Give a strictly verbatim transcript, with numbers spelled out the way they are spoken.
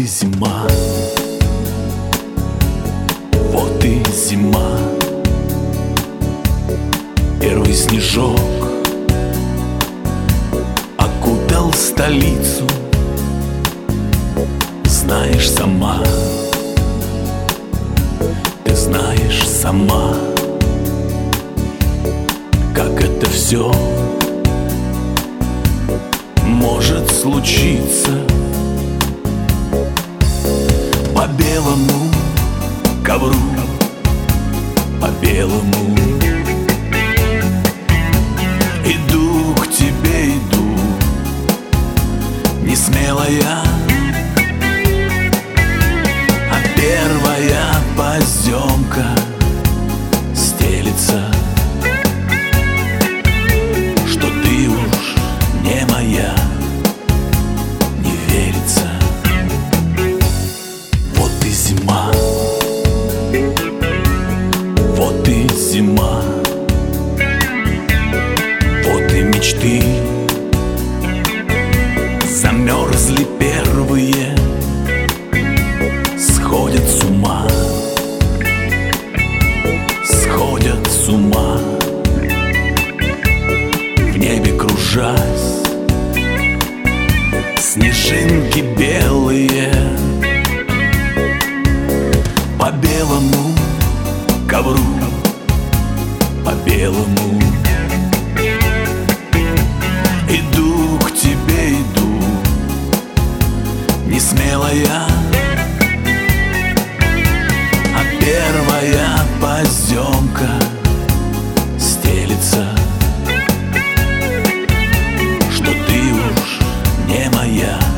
и зима, вот и зима. Первый снежок окутал столицу. Знаешь сама, ты знаешь сама, как это все может случиться. По белому ковру, по белому иду к тебе, иду, не смелая, а первая поземка стелится, что ты уж не моя, не верится. Вот и зима, вот и зима, вот и мечты замерзли первые, сходят с ума, сходят с ума, в небе кружась снежинки белые. По белому ковру, по белому иду к тебе, иду, не смелая, а первая поземка стелится, что ты уж не моя.